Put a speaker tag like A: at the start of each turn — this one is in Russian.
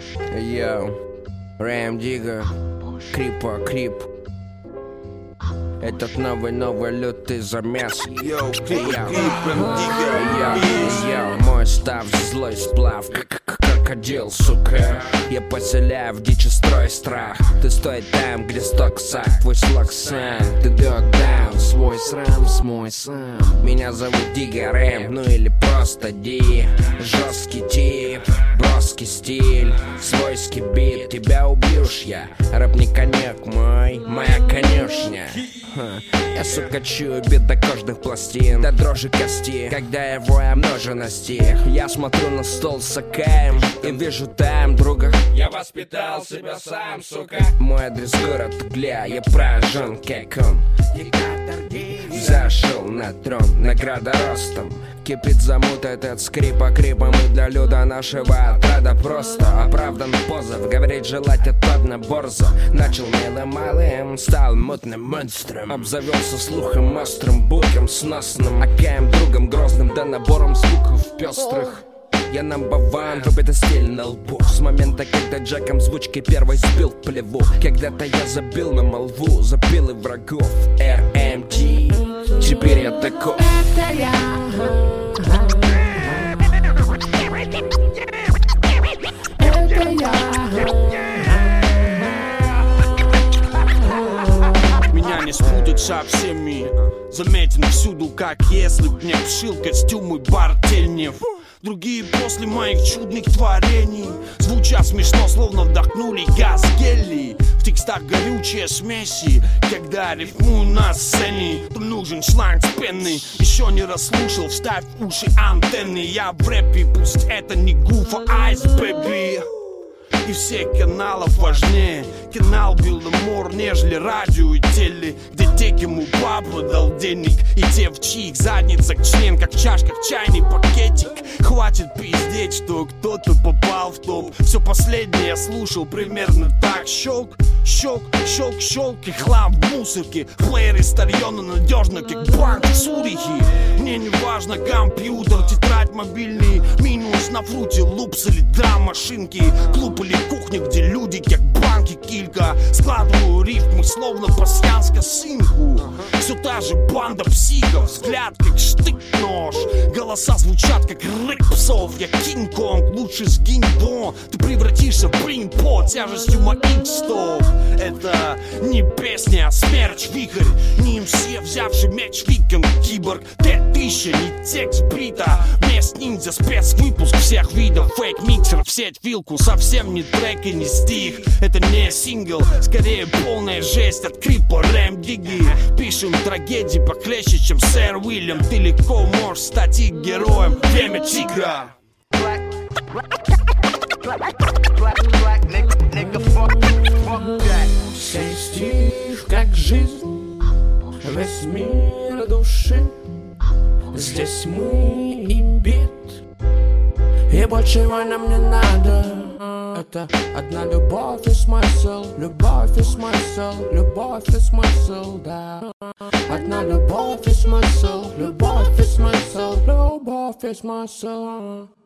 A: Йоу, Рэм Дига, Крипа, Крип. Этот новый лютый замес. Йоу, мой став, злой сплав, крокодил, сука. Я поселяю в дичи строй страх. Ты стой там, где сток сак, твой слог сам. Ты догдаун, свой срам, смой сам. Меня зовут Дига Рэм, ну или просто Ди. Жесткий тип, броский стиль, свойский бит. Тебя убьешь я, рэп не коньяк мой, моя конюшня. Я, сука, чую бит до кожных пластин, до дрожи кости, когда я вою о множенности. Я смотрю на стол с акаем и вижу там друга. Я воспитал себя сам, сука. Мой адрес город Угля, я поражен, как он. Зашел на трон, награда ростом. Кипит замут этот скрипа крипом. И для люда нашего отряда просто оправдан позов. Говорит, желать отpadно борзо. Начал милым малым, стал мутным монстром. Обзавелся слухом острым, бурком сносным, акаем другом грозным, да набором звуков пестрых. Я number-one, рубит и стиль на лбу. С момента, когда Джеком звучки первой сбил плеву. Когда-то я забил на молву, забил и врагов. RMG, теперь я таков. Это я. Это я.
B: Меня не спутать со всеми. Заметен всюду, как если б мне вшил костюм и Бартельнев. Другие после моих чудных творений звучат смешно, словно вдохнули газ гелий. В текстах горючие смеси, когда рифмую на сцене. То нужен шланг с пеной, еще не расслушал, вставь в уши антенны. Я в рэпе, пусть это не гуфа, айс, бэби. И все каналов важнее канал Билдемор, нежели радио и теле, где те, кому папа дал денег, и те, в чьих задницах член, как в чашках чайный пакетик. Хватит пиздеть, что кто-то попал в топ. Все последнее я слушал примерно так. Щелк, щелк, щелк, щелк, и хлам в мусорке. Плееры старье, но надежно, как банк в Цюрихе. Мне не важно компьютер, тетрадь мобильный, минус на фруте, лупс или драм-машинки, клуб или кухня, где люди, как банки, килька. Складываю рифмы, словно пасьянска сынку. Все та же банда психов, взгляд как штык-нож. Голоса звучат как рык псов. Я Кинг-Конг, лучше сгинь до. Ты превратишься в брин-по тяжестью моих стов. Это не песня, а смерч, вихрь. Не МС, взявший меч, викинг, киборг. Т-1000, не текст брита. Вместо ниндзя спецвыпуск всех видов. Фейк-миксер в сеть вилку. Совсем не трек и не стих. Это не сингл, скорее полная жесть от Крипа, Рэм Диги. Пишем трагедии похлеще, чем сэр Уильям. Ты легко можешь стать их героем. Время тигра.
A: Сей стих, как жизнь, весь мир души. Здесь мы и бит, и большего нам не надо. Это одна любовь и смысл, любовь и смысл, любовь и смысл, да. Одна любовь и смысл, любовь и смысл, любовь и смысл.